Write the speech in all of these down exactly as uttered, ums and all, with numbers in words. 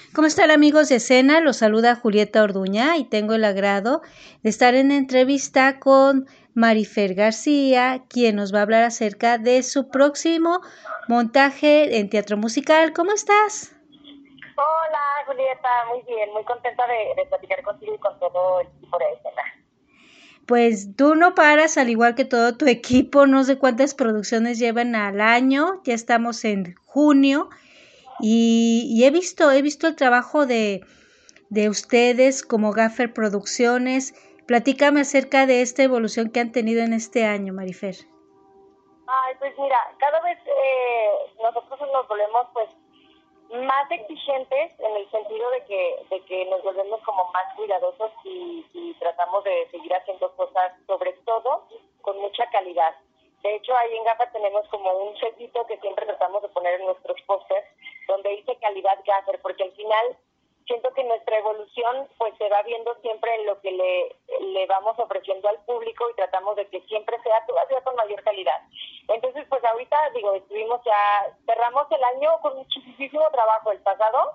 ¿Cómo están amigos de escena? Los saluda Julieta Orduña y tengo el agrado de estar en entrevista con Marifer García, quien nos va a hablar acerca de su próximo montaje en teatro musical. ¿Cómo estás? Hola Julieta, muy bien, muy contenta de, de platicar contigo y con todo el equipo de escena. Pues tú no paras, al igual que todo tu equipo, no sé cuántas producciones llevan al año, ya estamos en junio. Y, y he visto, he visto el trabajo de, de ustedes como Gaffer Producciones. Platícame acerca de esta evolución que han tenido en este año, Marifer. Ay, pues mira, cada vez eh, nosotros nos volvemos pues más exigentes en el sentido de que de que nos volvemos como más cuidadosos y, y tratamos de seguir haciendo cosas, sobre todo con mucha calidad. De hecho, ahí en Gaffer tenemos como un sellito que siempre tratamos de poner en nuestros pósters, donde dice calidad Gaffer, porque al final siento que nuestra evolución pues se va viendo siempre en lo que le, le vamos ofreciendo al público y tratamos de que siempre sea todavía con mayor calidad. Entonces, pues ahorita, digo, estuvimos ya, cerramos el año con muchísimo trabajo el pasado,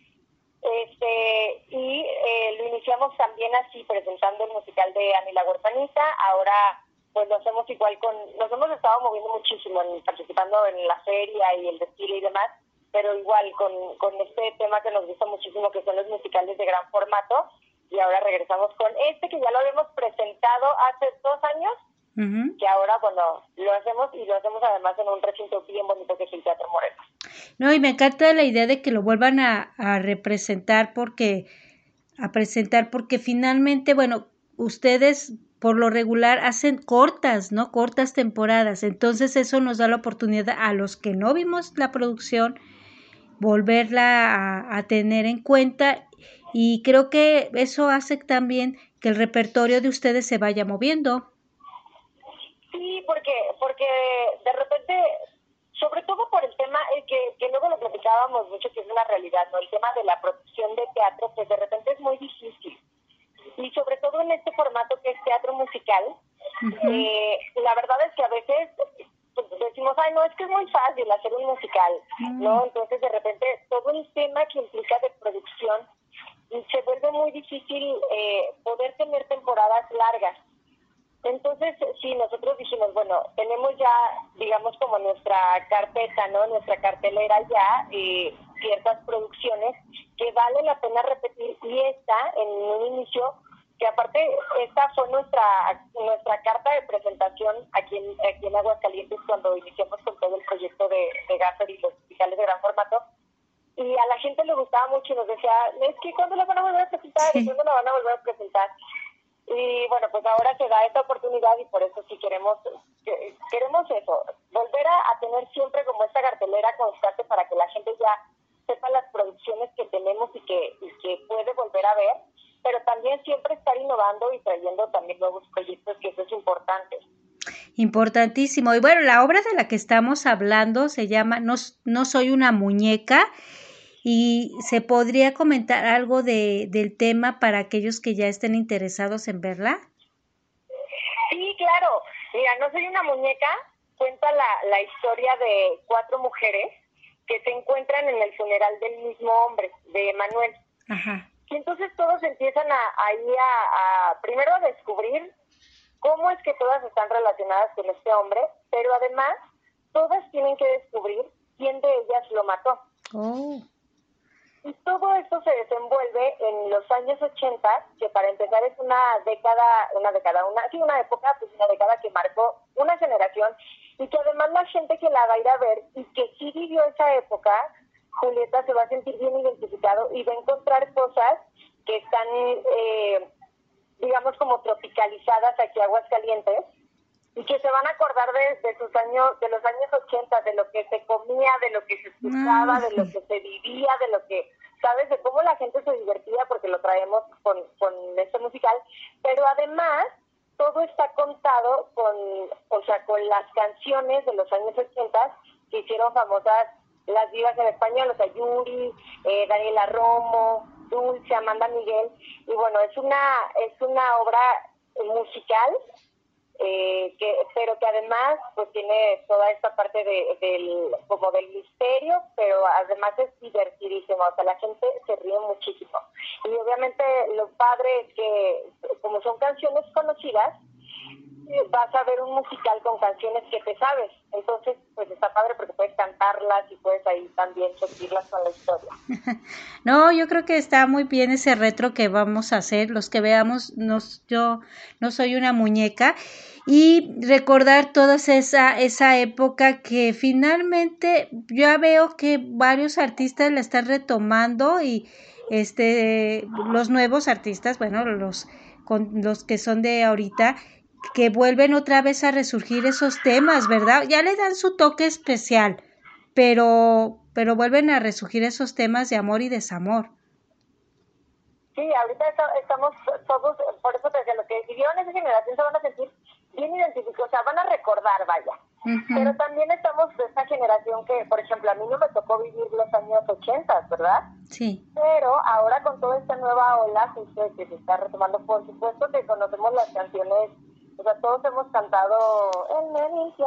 este y eh, lo iniciamos también así, presentando el musical de Ani la Huerfanita. Ahora pues lo hacemos igual con, nos hemos estado moviendo muchísimo, en, participando en la feria y el desfile y demás, pero igual con, con este tema que nos gusta muchísimo, que son los musicales de gran formato, y ahora regresamos con este que ya lo habíamos presentado hace dos años, uh-huh. que ahora, bueno, lo hacemos y lo hacemos además en un recinto bien bonito que es el Teatro Morelos. No, y me encanta la idea de que lo vuelvan a, a representar porque, a presentar, porque finalmente, bueno, ustedes por lo regular hacen cortas, ¿no? Cortas temporadas. Entonces eso nos da la oportunidad a los que no vimos la producción, volverla a, a tener en cuenta, y creo que eso hace también que el repertorio de ustedes se vaya moviendo. Sí, porque, porque de repente, sobre todo por el tema eh, que, que luego lo platicábamos mucho, que es una realidad, ¿no? El tema de la producción de teatro, pues de repente es muy difícil. Y sobre todo en este formato que es teatro musical, uh-huh. eh, la verdad es que a veces pues, decimos, ay, no, es que es muy fácil hacer un musical, uh-huh. ¿no? Entonces, de repente, todo el tema que implica de producción se vuelve muy difícil eh, poder tener temporadas largas. Entonces, sí, nosotros dijimos, bueno, tenemos ya, digamos, como nuestra carpeta, ¿no? Nuestra cartelera ya, eh, ciertas producciones que vale la pena repetir, y esta, en un inicio, que aparte, esta fue nuestra nuestra carta de presentación aquí en, aquí en Aguascalientes cuando iniciamos con todo el proyecto de, de Gaffer y los musicales de gran formato, y a la gente le gustaba mucho y nos decía, es que ¿cuándo la van a volver a presentar? Sí. ¿Y cuándo la van a volver a presentar? Y bueno, pues ahora se da esta oportunidad y por eso sí queremos queremos eso, volver a, a tener siempre como esta cartelera constante para que la gente ya sepa las producciones que tenemos y que, y que puede volver a ver, pero también siempre estar innovando y trayendo también nuevos proyectos, que eso es importante. Importantísimo. Y bueno, la obra de la que estamos hablando se llama No, no soy una muñeca. ¿Y se podría comentar algo de, del tema para aquellos que ya estén interesados en verla? Sí, claro. Mira, No soy una muñeca cuenta la, la historia de cuatro mujeres que se encuentran en el funeral del mismo hombre, de Manuel. Ajá. Y entonces todos empiezan a, ahí a, a, primero a descubrir cómo es que todas están relacionadas con este hombre, pero además todas tienen que descubrir quién de ellas lo mató. Oh. Y todo esto se desenvuelve en los años ochenta, que para empezar es una década, una década, una, sí, una época, pues una década que marcó una generación, y que además la gente que la va a ir a ver y que sí vivió esa época, Julieta, se va a sentir bien identificado y va a encontrar cosas que están, eh, digamos, como tropicalizadas aquí a Aguascalientes, y que se van a acordar de, de sus años, de los años ochenta, de lo que se comía, de lo que se escuchaba, de lo que se vivía, de lo que, ¿sabes? De cómo la gente se divertía, porque lo traemos con, con este musical, pero además todo está contado con, o sea, con las canciones de los años ochenta que hicieron famosas las divas en español, o sea, Yuri, eh, Daniela Romo, Dulce, Amanda Miguel, y bueno, es una, es una obra musical eh, que, pero que además pues tiene toda esta parte de, del como del misterio, pero además es divertidísimo, o sea, la gente se ríe muchísimo. Y obviamente lo padre es que como son canciones conocidas, vas a ver un musical con canciones que te sabes, entonces pues está padre porque puedes cantarlas y puedes ahí también seguirlas con la historia. No, yo creo que está muy bien ese retro que vamos a hacer, los que veamos, nos, yo no soy una muñeca, y recordar toda esa, esa época que finalmente ya veo que varios artistas la están retomando, y este los nuevos artistas, bueno, los, con, los que son de ahorita, que vuelven otra vez a resurgir esos temas, ¿verdad? Ya le dan su toque especial, pero pero vuelven a resurgir esos temas de amor y desamor. Sí, ahorita estamos todos, por eso te decía, los que vivieron esa generación se van a sentir bien identificados, o sea, van a recordar, vaya. Uh-huh. Pero también estamos de esta generación que, por ejemplo, a mí no me tocó vivir los años ochenta, ¿verdad? Sí. Pero ahora con toda esta nueva ola que, que se está retomando, por supuesto que conocemos las canciones, o sea, todos hemos cantado El Nenillo,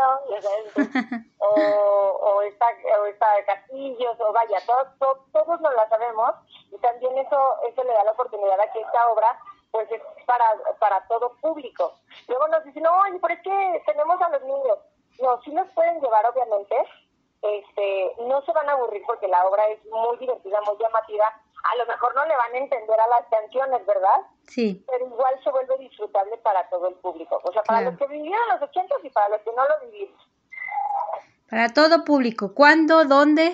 o, o, esta, o esta de Castillos, o vaya, todos, todos, todos nos la sabemos, y también eso, eso le da la oportunidad a que esta obra pues es para, para todo público. Luego nos dicen, no, oye, pero es que tenemos a los niños. No, sí los pueden llevar, obviamente, este, no se van a aburrir porque la obra es muy divertida, muy llamativa. A lo mejor no le van a entender a las canciones, ¿verdad? Sí. Pero igual se vuelve disfrutable para todo el público. O sea, para claro. Los que vivieron los ochentas y para los que no lo vivimos. Para todo público. ¿Cuándo? ¿Dónde?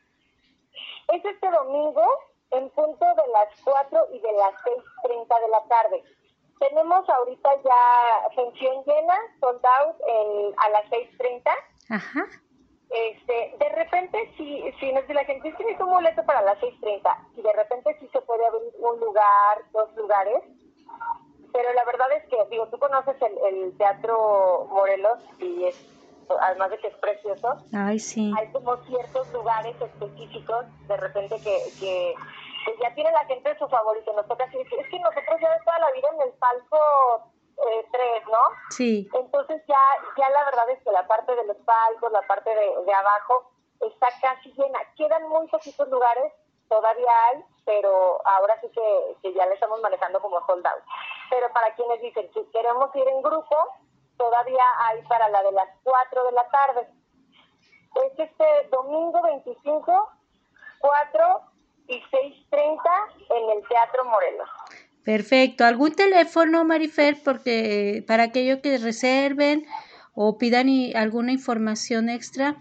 Es este domingo en punto de las cuatro y de las seis treinta de la tarde. Tenemos ahorita ya función llena, sold out en, a las seis treinta. Ajá. Este, de repente, si, si, si la gente tiene un boleto para las seis treinta y de repente sí se puede abrir un lugar, dos lugares, pero la verdad es que, digo, tú conoces el, el Teatro Morelos y es, además de que es precioso, ay, sí. Hay como ciertos lugares específicos de repente que, que, que ya tiene la gente su favorito. Nos toca así, es que nosotros ya de toda la vida en el palco eh, tres, ¿no? Sí. Entonces ya, ya la verdad es que la parte de los palcos, la parte de, de abajo está casi llena. Quedan muy poquitos lugares, todavía hay, pero ahora sí que, que ya le estamos manejando como sold out. Pero para quienes dicen que queremos ir en grupo, todavía hay para la de las cuatro de la tarde. Es este domingo veinticinco, cuatro y seis treinta en el Teatro Morelos. Perfecto. ¿Algún teléfono, Marifer, porque para aquellos que reserven o pidan y alguna información extra?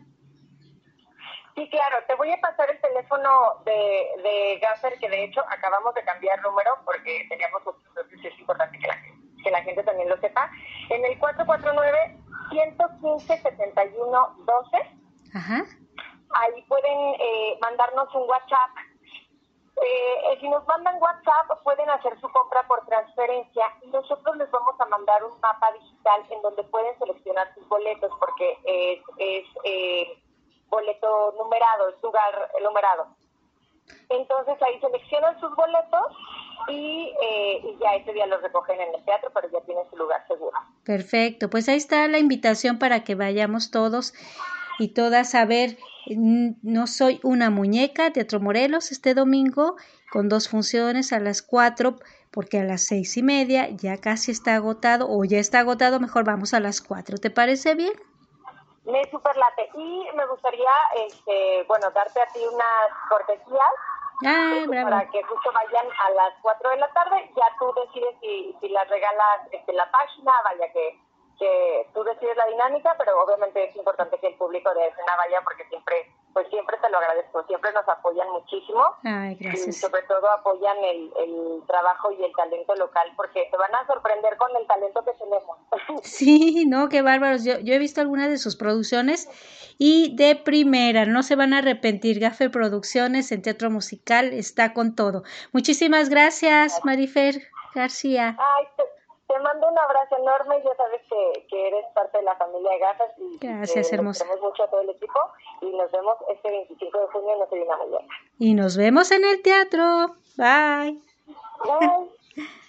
Sí, claro. Te voy a pasar el teléfono de, de Gaffer, que de hecho acabamos de cambiar número porque teníamos otros, entonces es importante que la, que la gente también lo sepa. En el cuatro cuatro nueve, uno uno cinco, siete uno, uno dos. Ajá. Ahí pueden eh, mandarnos un WhatsApp. Eh, si nos mandan WhatsApp, pueden hacer su compra por transferencia y nosotros les vamos a mandar un mapa digital en donde pueden seleccionar sus boletos porque es, es eh, boleto numerado, es lugar numerado. Entonces ahí seleccionan sus boletos y, eh, y ya ese día los recogen en el teatro, pero ya tienen su lugar seguro. Perfecto, pues ahí está la invitación para que vayamos todos y todas a ver No soy una muñeca, Teatro Morelos, este domingo, con dos funciones a las cuatro, porque a las seis y media ya casi está agotado, o ya está agotado, mejor vamos a las cuatro. ¿Te parece bien? Me superlate. Y me gustaría, este, bueno, darte a ti unas cortesías. Ah, este, bravo. Para que justo vayan a las cuatro de la tarde. Ya tú decides si, si las regalas este, la página, vaya que... que tú decides la dinámica, pero obviamente es importante que el público de escena vaya porque siempre, pues siempre te lo agradezco, siempre nos apoyan muchísimo. Ay, gracias. Y sobre todo apoyan el, el trabajo y el talento local porque se van a sorprender con el talento que tenemos. Sí, no, qué bárbaros. Yo, yo he visto algunas de sus producciones y de primera, no se van a arrepentir. Gaffer Producciones en teatro musical está con todo. Muchísimas gracias, gracias. Marifer García. Ay, te, te mando un abrazo enorme, ya sabes que, que eres parte de la familia de Gafas y, gracias, y que hermosa. Nos queremos mucho a todo el equipo y nos vemos este veinticinco de junio en No Soy una Muñeca. Y nos vemos en el teatro. Bye. Bye.